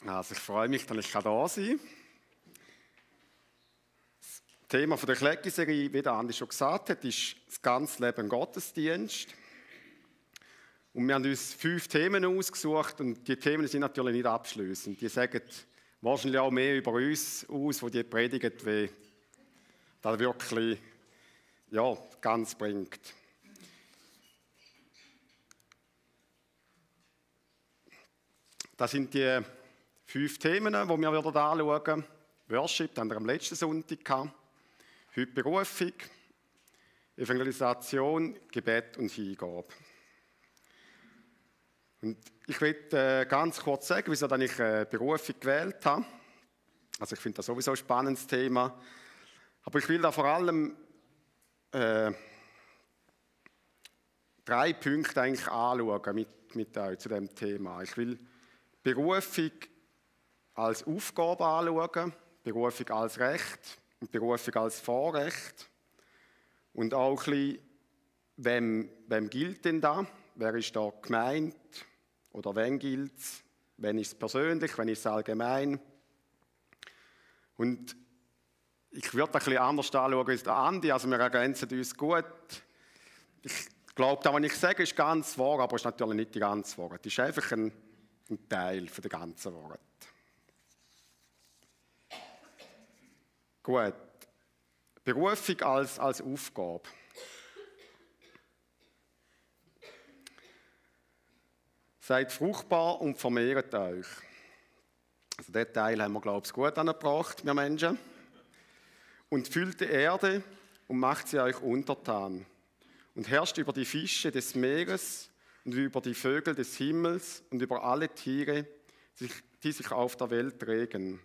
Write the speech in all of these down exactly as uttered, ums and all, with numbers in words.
Also ich freue mich, dass ich da sein kann. Das Thema der Klecki-Serie, wie der Andi schon gesagt hat, ist das ganze Leben Gottesdienst. Und wir haben uns fünf Themen ausgesucht und die Themen sind natürlich nicht abschließend. Die sagen wahrscheinlich auch mehr über uns aus, die die predigen, wie das wirklich ja, ganz bringt. Das sind die fünf Themen, die wir anschauen werden. Worship, haben wir am letzten Sonntag gehabt. Heute Berufung, Evangelisation, Gebet und Hingabe. Und ich will äh, ganz kurz sagen, wieso ich äh, Berufung gewählt habe. Also ich finde das sowieso ein spannendes Thema. Aber ich will da vor allem äh, drei Punkte eigentlich anschauen mit, mit euch zu diesem Thema. Ich will Berufung als Aufgabe anschauen, Berufung als Recht und Berufung als Vorrecht. Und auch ein bisschen, wem, wem gilt denn da? Wer ist da gemeint? Oder wen gilt es? Wen ist es persönlich? Wen ist es allgemein? Und ich würde ein bisschen anders anschauen als der Andi. Also wir ergänzen uns gut. Ich glaube, das, was ich sage, ist ganz wahr, aber es ist natürlich nicht die ganze Wahrheit. Es ist einfach ein, ein Teil von der ganzen Wahrheit. Gut. Berufung als, als Aufgabe. Seid fruchtbar und vermehrt euch. Also diesen Teil haben wir, glaube ich, gut angebracht, wir Menschen. Und füllt die Erde und macht sie euch untertan. Und herrscht über die Fische des Meeres und über die Vögel des Himmels und über alle Tiere, die sich auf der Welt regen.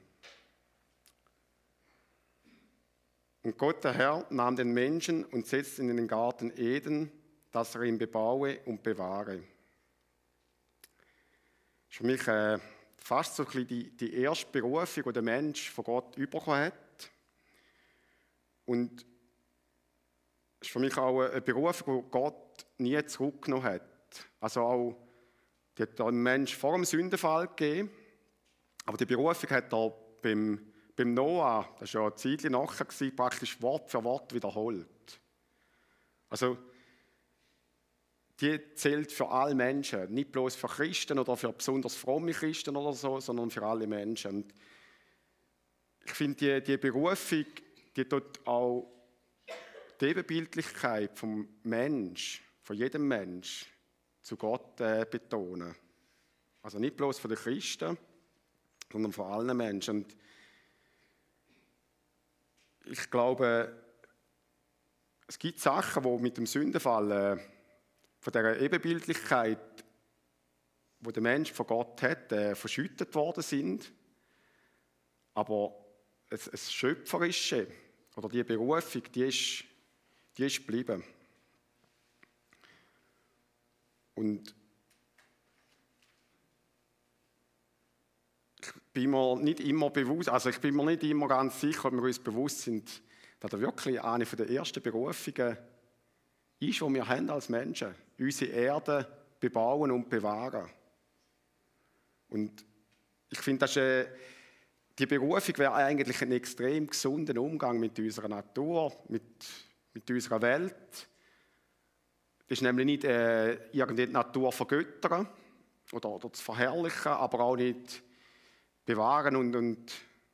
Und Gott, der Herr, nahm den Menschen und setzte ihn in den Garten Eden, dass er ihn bebaue und bewahre. Das ist für mich äh, fast so ein bisschen die, die erste Berufung, die der Mensch von Gott bekommen hat. Und es ist für mich auch eine Berufung, die Gott nie zurückgenommen hat. Also auch, die hat der Mensch vor dem Sündenfall gegeben, aber die Berufung hat er beim, beim Noah, das war ja eine Zeit nachher, praktisch Wort für Wort wiederholt. Also die zählt für alle Menschen, nicht bloß für Christen oder für besonders fromme Christen oder so, sondern für alle Menschen. Und ich finde, die, die Berufung, die tut auch die Ebenbildlichkeit vom Mensch, von jedem Mensch, zu Gott äh, betonen. Also nicht bloß von den Christen, sondern von allen Menschen. Und ich glaube, es gibt Sachen, die mit dem Sündenfall äh, von dieser Ebenbildlichkeit, die der Mensch von Gott hat, äh, verschüttet worden sind. Aber es, es Schöpferische oder die Berufung, die ist, die ist geblieben. Und ich bin mir nicht immer bewusst, also ich bin mir nicht immer ganz sicher, ob wir uns bewusst sind, dass das wirklich eine der ersten Berufungen ist, die wir haben als Menschen. Unsere Erde bebauen und bewahren. Und ich finde, das ist eine, die Berufung wäre eigentlich ein extrem gesunder Umgang mit unserer Natur, mit, mit unserer Welt. Das ist nämlich nicht äh, irgendwie die Natur vergöttern oder, oder zu verherrlichen, aber auch nicht bewahren und, und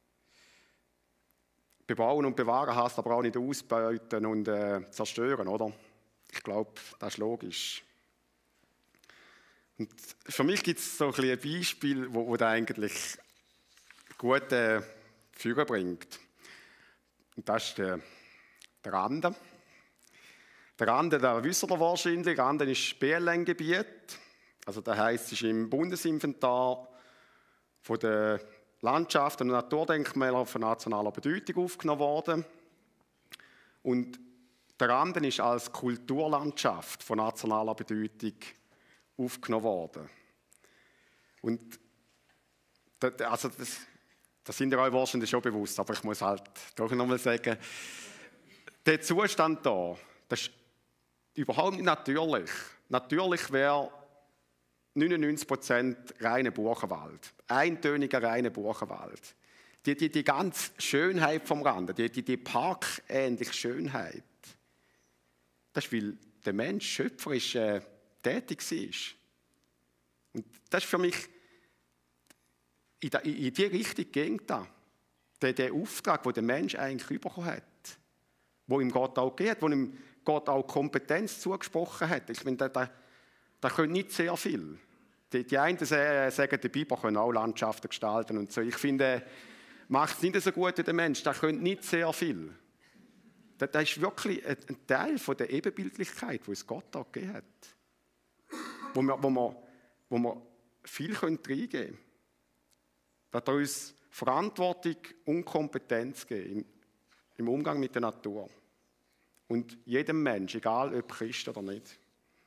bebauen und bewahren heißt aber auch nicht ausbeuten und äh, zerstören, oder? Ich glaube, das ist logisch. Und für mich gibt es so ein, ein Beispiel, wo, wo das eigentlich gut äh, Führer bringt. Und das ist der, der Rande. Der Rande, da wisst ihr wahrscheinlich, Rande ist B L N-Gebiet. Also das heisst, es ist im Bundesinventar von der Landschaften und Naturdenkmäler von nationaler Bedeutung aufgenommen worden. Und der Rande ist als Kulturlandschaft von nationaler Bedeutung aufgenommen worden. Und das, also das, das sind ja euch wahrscheinlich schon bewusst, aber ich muss halt doch nochmal sagen, der Zustand da, das ist überhaupt nicht natürlich. Natürlich wäre neunundneunzig Prozent reiner Buchenwald. Eintöniger reiner Buchenwald. Die, die, die ganze Schönheit vom Rand, die, die, die parkähnliche Schönheit, das ist, weil der Mensch schöpferisch äh, tätig war. Und das ist für mich, in, da, in die Richtung ging da. Der, der Auftrag, den der Mensch eigentlich bekommen hat, wo ihm Gott auch gegeben hat, wo ihm Gott auch Kompetenz zugesprochen hat. Ich meine, da, da, da können nicht sehr viel. Die, die einen sagen, die Biber können auch Landschaften gestalten und so. Ich finde, macht es nicht so gut wie der Mensch. Da können nicht sehr viel. Das, das ist wirklich ein Teil von der Ebenbildlichkeit, die es Gott auch gegeben hat. Wo wir, wo wir, wo wir viel reingeben können. Da hat er uns Verantwortung und Kompetenz geben im, im Umgang mit der Natur. Und jedem Mensch, egal ob Christ oder nicht.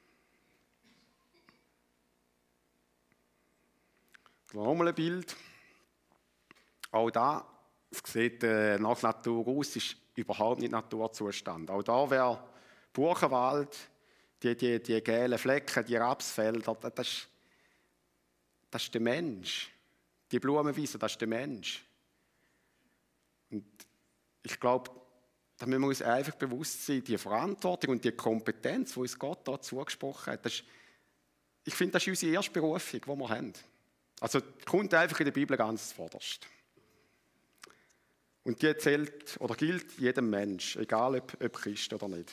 Nochmal ein Bild. Auch da, es sieht äh, nach Natur aus, ist überhaupt nicht Naturzustand. Auch da wäre Buchenwald, die, die, die gelben Flecken, die Rapsfelder, das ist, das ist der Mensch. Die Blumenwiese, das ist der Mensch. Und ich glaube, da müssen wir uns einfach bewusst sein, die Verantwortung und die Kompetenz, die uns Gott da zugesprochen hat, das ist, ich finde, das ist unsere erste Berufung, die wir haben. Also kommt einfach in der Bibel ganz zuvorderst. Und die zählt oder gilt jedem Mensch, egal ob, ob Christ oder nicht.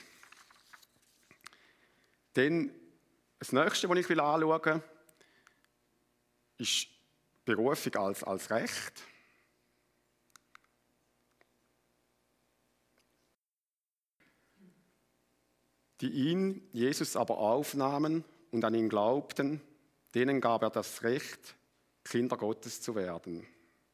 Dann das Nächste, was ich anschauen will, ist Berufung als, als Recht. Die ihn, Jesus, aber aufnahmen und an ihn glaubten, denen gab er das Recht, Kinder Gottes zu werden.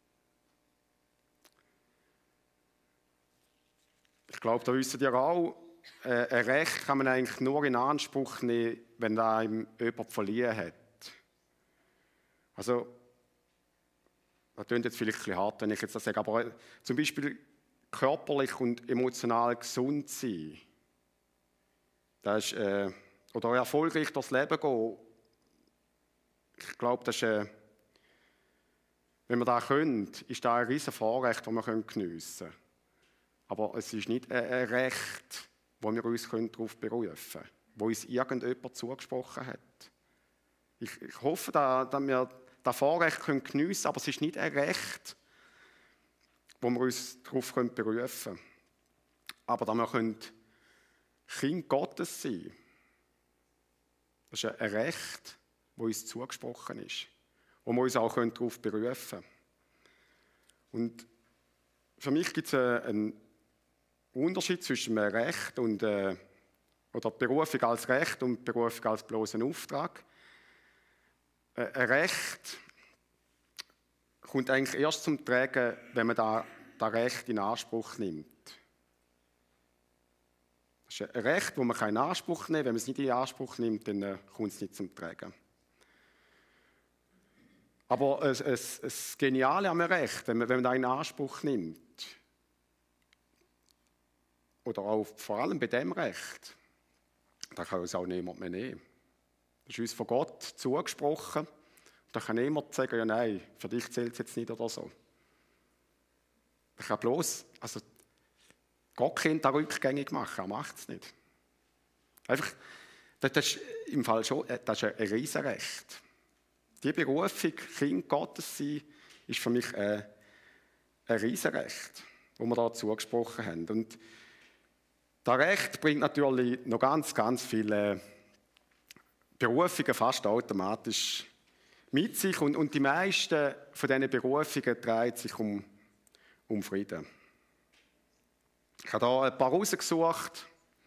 Ich glaube, da wisst ihr auch, äh, ein Recht kann man eigentlich nur in Anspruch nehmen, wenn da einem jemand verliehen hat. Also, das klingt jetzt vielleicht ein bisschen hart, wenn ich jetzt das sage, aber zum Beispiel körperlich und emotional gesund sein, das ist, äh, oder erfolgreich durchs Leben gehen, ich glaube, das ist, äh, wenn wir das können, ist das ein riesen Vorrecht, das wir geniessen können. Aber es ist nicht ein Recht, wo wir uns darauf berufen können, wo uns irgendjemand zugesprochen hat. Ich, ich hoffe, dass wir das Vorrecht geniessen können, aber es ist nicht ein Recht, wo wir uns darauf berufen können. Aber dass wir können Kind Gottes sein, das ist ein Recht, das uns zugesprochen ist, wo wir uns auch darauf berufen können. Und für mich gibt es einen Unterschied zwischen einem Recht und äh, oder Berufung als Recht und Berufung als bloßen Auftrag. Äh, ein Recht kommt eigentlich erst zum Tragen, wenn man da, das Recht in Anspruch nimmt. Das ist ein Recht, das man in Anspruch nehmen kann. Wenn man es nicht in Anspruch nimmt, dann äh, kommt es nicht zum Tragen. Aber es, es, es Geniale am Recht, wenn man, wenn man das in Anspruch nimmt, oder auch vor allem bei dem Recht, da kann uns auch niemand mehr nehmen. Das ist uns von Gott zugesprochen. Da kann niemand sagen, ja nein, für dich zählt es jetzt nicht oder so. Ich kann bloß, also Gott kann das rückgängig machen, er macht es nicht. Einfach, das, das ist im Fall schon, das ist ein Riesenrecht. Die Berufung, Kind Gottes sein, ist für mich ein, ein Riesenrecht, das wir da zugesprochen haben. Und das Recht bringt natürlich noch ganz, ganz viele Berufungen fast automatisch mit sich. Und, und die meisten von diesen Berufungen drehen sich um, um Frieden. Ich habe hier ein paar rausgesucht.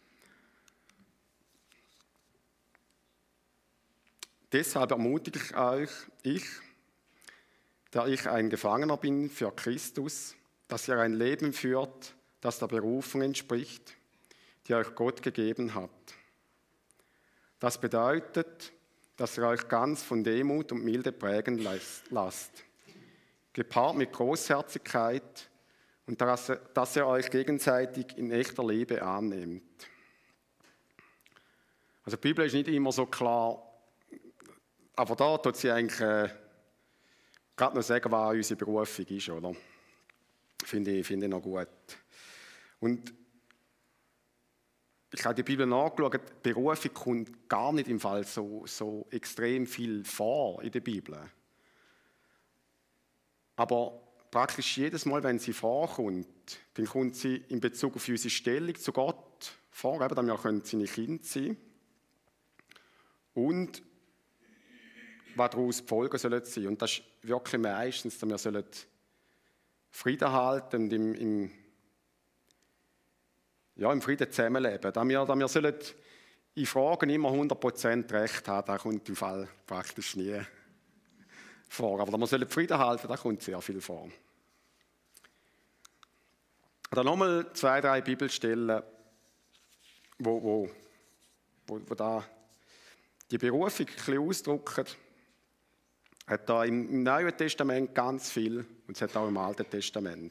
Deshalb ermutige ich euch, ich, der ich ein Gefangener bin für Christus, dass ihr ein Leben führt, das der Berufung entspricht, die euch Gott gegeben hat. Das bedeutet, dass ihr euch ganz von Demut und Milde prägen lasst, gepaart mit Großherzigkeit und dass, dass ihr euch gegenseitig in echter Liebe annehmt. Also die Bibel ist nicht immer so klar, aber da tut sie eigentlich äh, gerade noch sagen, was unsere Berufung ist, oder? Finde ich, finde ich noch gut. Und ich habe die Bibel nachgeschaut, die Berufung kommt gar nicht im Fall so, so extrem viel vor in der Bibel. Aber praktisch jedes Mal, wenn sie vorkommt, dann kommt sie in Bezug auf unsere Stellung zu Gott vor, eben, dass wir seine Kinder sein können. Und was daraus die Folgen sollen sein. Und das ist wirklich meistens, dass wir sollen Frieden halten und im, im, ja, im Frieden zusammenleben. Dass wir, dass wir sollen in Fragen immer hundert Prozent Recht haben, das kommt im Fall praktisch nie vor. Aber dass wir sollen Frieden halten, das kommt sehr viel vor. Dann nochmal zwei, drei Bibelstellen, wo, wo, wo, wo da die Berufung ein bisschen ausdrücken. Es hat da im, im Neuen Testament ganz viel und es hat auch im Alten Testament.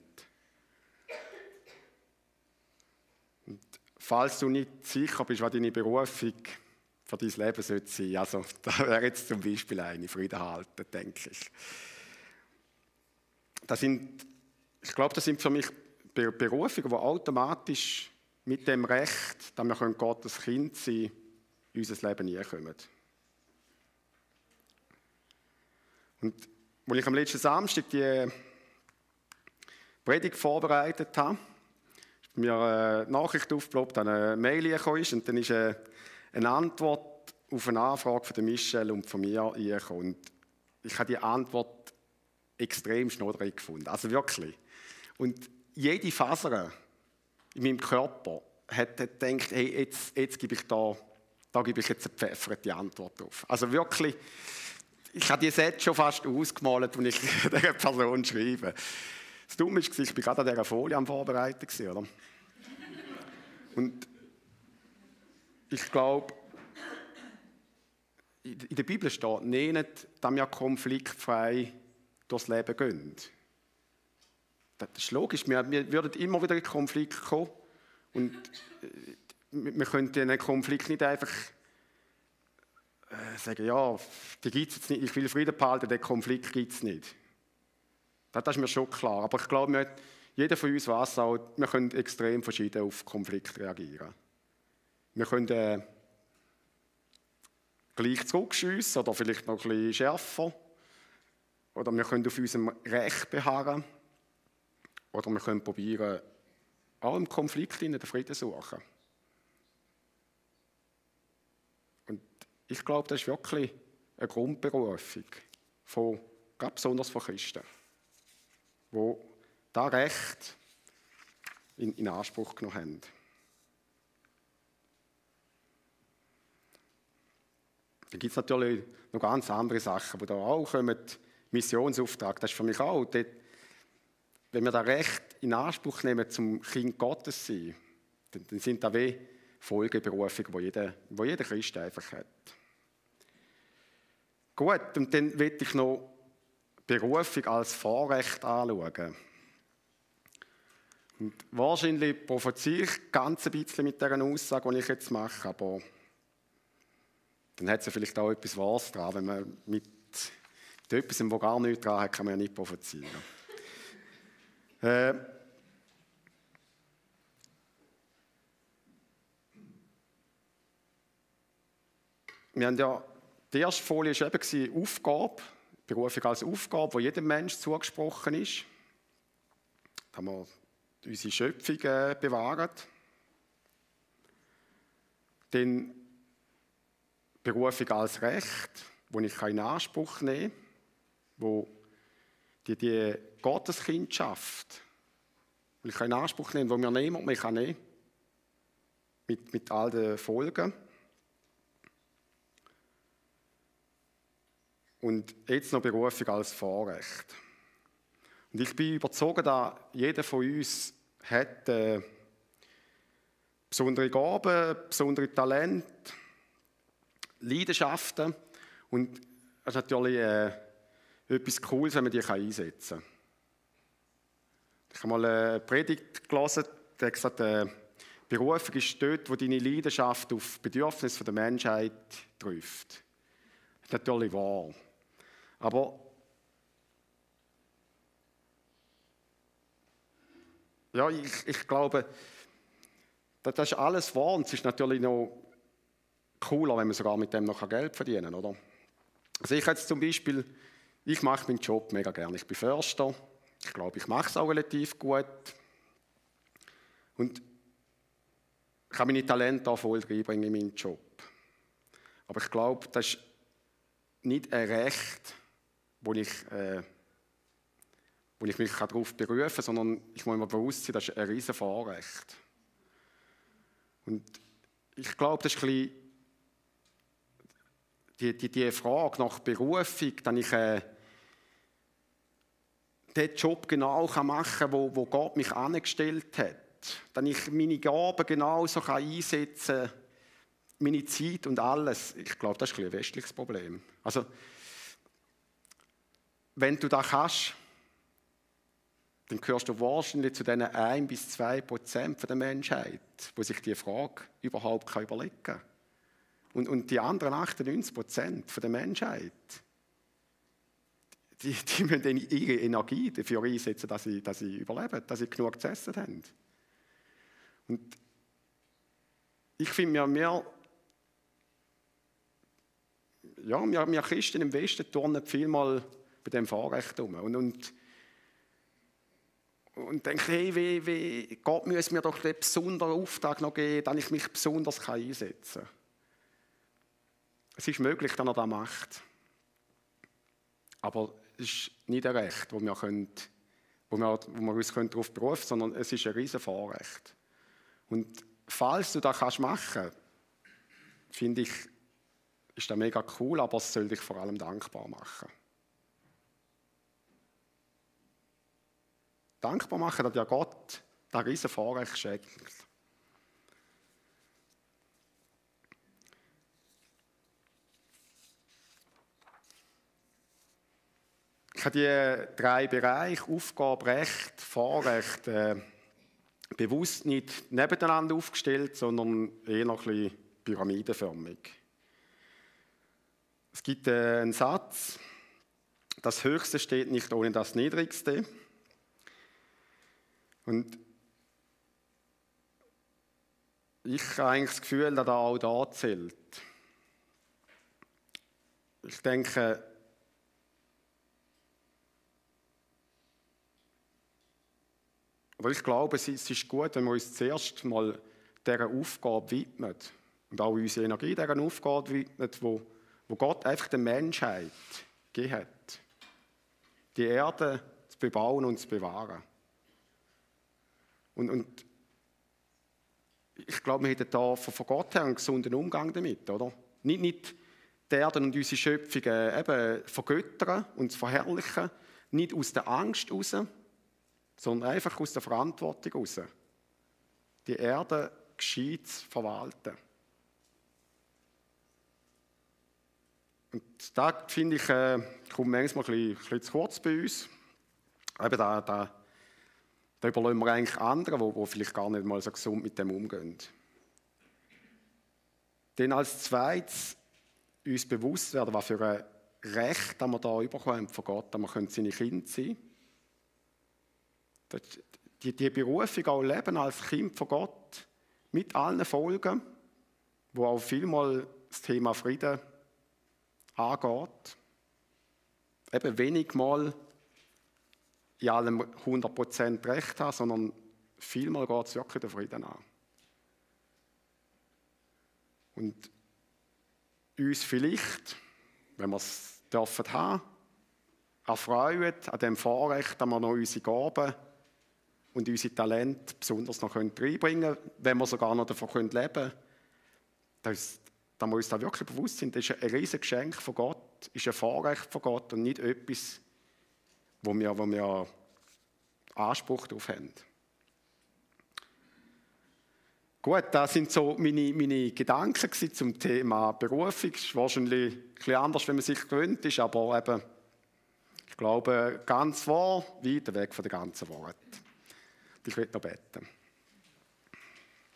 Und falls du nicht sicher bist, was deine Berufung für dein Leben sein sollte, also da wäre jetzt zum Beispiel eine, Frieden halten, denke ich. Das sind, ich glaube, das sind für mich Berufungen, die automatisch mit dem Recht, dass wir Gottes Kind sein können, in unser Leben hineinkommen. Und als ich am letzten Samstag die Predigt vorbereitet habe, ist mir eine Nachricht aufgeploppt, eine Mail gekommen ist, und dann ist eine Antwort auf eine Anfrage von Michelle und von mir gekommen. Und ich habe die Antwort extrem schnodrig gefunden, also wirklich. Und jede Faser in meinem Körper hat gedacht, hey, jetzt, jetzt gebe ich da, da gebe ich jetzt eine pfefferte Antwort drauf. Also wirklich, ich habe die Sätze schon fast ausgemalt, als ich dieser Person schreibe. Das Dumme war, ich war gerade an dieser Folie am Vorbereiten. Oder? Und ich glaube, in der Bibel steht nicht, dass wir konfliktfrei durchs Leben gehen. Das ist logisch, wir, wir würden immer wieder in Konflikt kommen. Und wir können diesen Konflikt nicht einfach äh, sagen, ja, die gibt es jetzt nicht, ich will Frieden behalten, den Konflikt gibt es nicht. Das ist mir schon klar. Aber ich glaube, jeder von uns weiß auch, wir können extrem verschieden auf Konflikte reagieren. Wir können äh, gleich zurückschiessen oder vielleicht noch ein bisschen schärfer. Oder wir können auf unserem Recht beharren. Oder wir können probieren, auch im Konflikt den Frieden zu suchen. Und ich glaube, das ist wirklich eine Grundberufung, von, ganz besonders von Christen, die das Recht in, in Anspruch genommen haben. Dann gibt es natürlich noch ganz andere Sachen, die da auch kommen. Missionsauftrag, das ist für mich auch, dort, wenn wir das Recht in Anspruch nehmen, zum Kind Gottes zu sein, dann, dann sind das wie Folgeberufungen, die jeder, die jeder Christ einfach hat. Gut, und dann will ich noch Berufung als Vorrecht anschauen. Und wahrscheinlich provoziere ich ganz ein bisschen mit dieser Aussage, die ich jetzt mache, aber dann hat es ja vielleicht auch etwas Wahres dran. Wenn man mit etwas, das gar nichts dran hat, kann man ja nicht provozieren. Äh, wir haben ja, die erste Folie war eben Aufgabe, Berufung als Aufgabe, die jedem Menschen zugesprochen ist. Da haben wir unsere Schöpfung äh, bewahrt. Dann Berufung als Recht, das ich in Anspruch nehmen kann, wo die, die Gotteskindschaft, die ich in Anspruch nehmen kann, wo mir niemand mehr nehmen kann, mit, mit all den Folgen. Und jetzt noch Berufung als Vorrecht. Und ich bin überzeugt, dass jeder von uns hat äh, besondere Gaben, besondere Talente, Leidenschaften. Und es ist natürlich äh, etwas Cooles, wenn man die einsetzen kann. Ich habe mal eine Predigt gelesen, der hat gesagt, äh, Berufung ist dort, wo deine Leidenschaft auf Bedürfnisse der Menschheit trifft. Das ist natürlich wahr. Aber ja, ich, ich glaube, das ist alles wahr und es ist natürlich noch cooler, wenn man sogar mit dem noch Geld verdienen kann, oder? Also ich jetzt zum Beispiel, ich mache meinen Job mega gerne. Ich bin Förster. Ich glaube, ich mache es auch relativ gut. Und ich kann meine Talente auch voll reinbringen in meinen Job. Aber ich glaube, das ist nicht ein Recht, wo ich, äh, wo ich mich darauf berufen kann, sondern ich muss mir bewusst sein, das ist ein riesen Vorrecht. Und ich glaube, das ist ein bisschen die, die, die Frage nach Berufung, dass ich äh, den Job genau machen kann, wo, wo Gott mich angestellt hat. Dass ich meine Gaben genauso einsetzen kann, meine Zeit und alles. Ich glaube, das ist ein, ein westliches Problem. Also, wenn du das kannst, dann gehörst du wahrscheinlich zu diesen ein bis zwei Prozent der Menschheit, die sich diese Frage überhaupt überlegen kann. Und, und die anderen achtundneunzig Prozent der Menschheit, die, die müssen ihre Energie dafür einsetzen, dass sie, dass sie überleben, dass sie genug zu essen haben. Und ich finde, wir, wir, ja, wir, wir Christen im Westen turnen vielmal bei dem Vorrecht um. Und, und, und denke, hey, wie, wie, Gott muss mir doch den besonderen Auftrag noch geben, dass ich mich besonders einsetzen kann. Es ist möglich, dass er das macht. Aber es ist nicht ein Recht, wo wir, können, wo wir, wo wir uns darauf berufen können, sondern es ist ein riesen Vorrecht. Und falls du das machen kannst, finde ich, ist das mega cool, aber es soll dich vor allem dankbar machen. Dankbar machen, dass ja Gott das riesen Vorrecht schenkt. Ich habe die drei Bereiche, Aufgabe, Recht, Vorrecht, äh, bewusst nicht nebeneinander aufgestellt, sondern eher noch ein bisschen pyramidenförmig. Es gibt äh, einen Satz, das Höchste steht nicht ohne das Niedrigste. Und ich habe eigentlich das Gefühl, dass das auch da zählt. Ich denke, aber ich glaube, es ist gut, wenn wir uns zuerst mal dieser Aufgabe widmen und auch unsere Energie dieser Aufgabe widmen, wo, wo Gott einfach der Menschheit gegeben hat. Die Erde zu bebauen und zu bewahren. Und, und ich glaube, wir hätten da von Gott her einen gesunden Umgang damit, oder? Nicht, nicht die Erde und unsere Schöpfung eben vergöttern und verherrlichen, nicht aus der Angst heraus, sondern einfach aus der Verantwortung heraus. Die Erde gescheit zu verwalten. Und da finde ich, äh, kommt manchmal ein bisschen, ein bisschen zu kurz bei uns. Eben da, da, da überlassen wir eigentlich andere, die, die vielleicht gar nicht mal so gesund mit dem umgehen. Dann als zweites uns bewusst werden, was für ein Recht wir da bekommen von Gott, dass wir seine Kinder sein können. Die, die Berufung auch leben als Kind von Gott, mit allen Folgen, wo auch vielmal das Thema Frieden angeht. Eben wenig mal in allem hundert Prozent Recht haben, sondern vielmal geht es wirklich den Frieden an. Und uns vielleicht, wenn wir es dürfen haben, erfreuen an dem Vorrecht, dass wir noch unsere Gaben und unsere Talente besonders noch reinbringen können, wenn wir sogar noch davon leben können. Dass wir uns da wirklich bewusst sind, das ist ein riesiges Geschenk von Gott, ist ein Vorrecht von Gott und nicht etwas, wo wir, wo wir Anspruch darauf haben. Gut, das sind so meine, meine Gedanken zum Thema Berufung. Es ist wahrscheinlich ein bisschen anders, wenn man sich gewöhnt ist, aber eben, ich glaube, ganz wahr, weit weg von der ganzen Wahrheit. Ich will noch beten.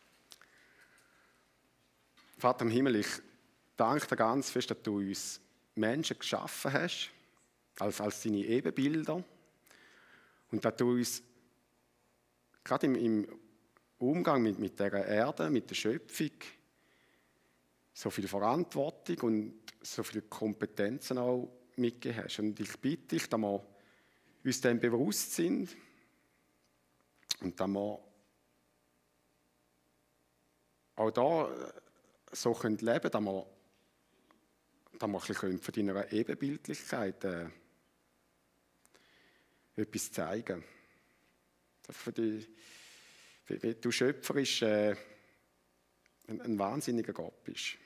Vater im Himmel, ich danke dir ganz fest, dass du uns Menschen geschaffen hast, als, als deine Ebenbilder. Und dass du uns gerade im, im Umgang mit, mit dieser Erde, mit der Schöpfung, so viel Verantwortung und so viele Kompetenzen auch mitgegeben hast. Und ich bitte dich, dass wir uns dem bewusst sind und dass wir auch da so leben können, dass wir, dass wir ein bisschen von deiner Ebenbildlichkeit äh, etwas zeigen. Für die, wie du schöpferisch äh, ein, ein wahnsinniger Gott bist.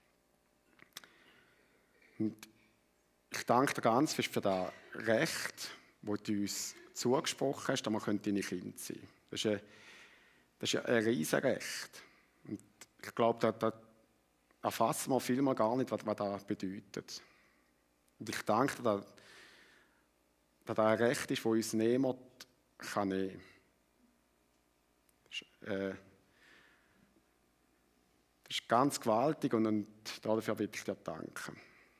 Und ich danke dir ganz fest für das Recht, das du uns zugesprochen hast, dass wir deine Kinder sein können. Das ist ein, das ist ein riesiges Recht. Und ich glaube, da, da erfassen wir vielmal gar nicht, was, was das bedeutet. Und ich danke dir, dass, dass das ein Recht ist, das uns niemand kann nehmen kann. Äh, das ist ganz gewaltig und, und dafür will ich dir danken.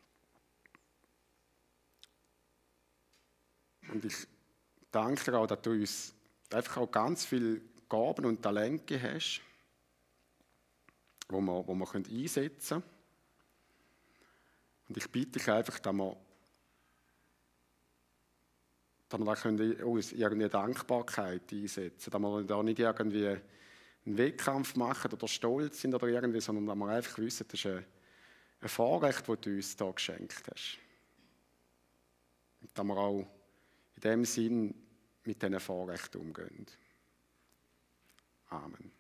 Und ich danke dir auch, dass du uns einfach auch ganz viele Gaben und Talente hast, die wir, die wir einsetzen können. Und ich bitte dich einfach, dass wir, dass wir da können, oh, irgendwie Dankbarkeit einsetzen können, dass wir da nicht irgendwie einen Wettkampf machen oder stolz sind oder irgendwie, sondern dass wir einfach wissen, das ist ein, ein Vorrecht, das du uns hier geschenkt hast. Und dass wir auch in dem Sinn mit diesen Vorrechten umgehen. Amen.